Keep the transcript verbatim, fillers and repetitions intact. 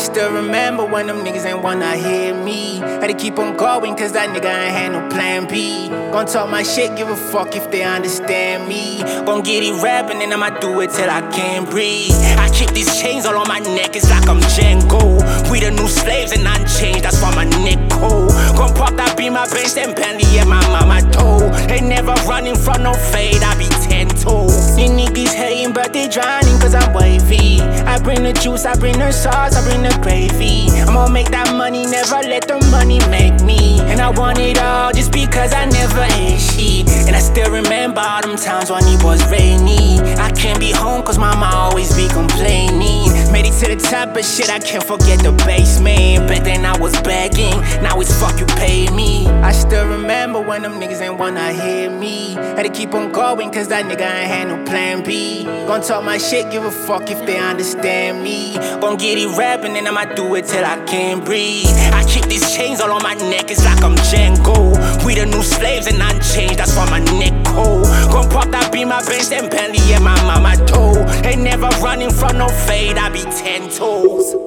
still remember when them niggas ain't wanna hear me. Had to keep on going cause that nigga ain't had no plan B. Gon' talk my shit, give a fuck if they understand me. Gon' get it rapping and I'ma do it till I can't breathe. I keep these chains all on my neck, it's like I'm Django. We the new slaves and unchanged, that's why my neck cold. Gon' pop that be my bench, then Bentley at my mama toe. They never running from no fade, I be ten toes. These niggas hating but they drowning cause I'm wavy. I bring the juice, I bring the sauce, I bring the gravy. I'ma make that money, never let the money make me. And I want it all just because I never ate shit. And I still remember all them times when it was rainy. I can't be home cause mama always be complaining. Made it to the top but shit I can't forget the basement. Back then I was begging, now it's fuck you pay me. I still remember when them niggas ain't wanna hear me. Had to keep on going cause that nigga ain't had no plan B. Gon' talk my shit, give a fuck if they understand me. Gon' get it rapping and I'ma do it till I can't breathe. I keep these chains all on my neck, it's like I'm Django. We the new slaves and unchanged, that's why my neck cold. Gon' pop that be my bench, then Bentley at my mama toe. They never running from no fade, I be ten toes.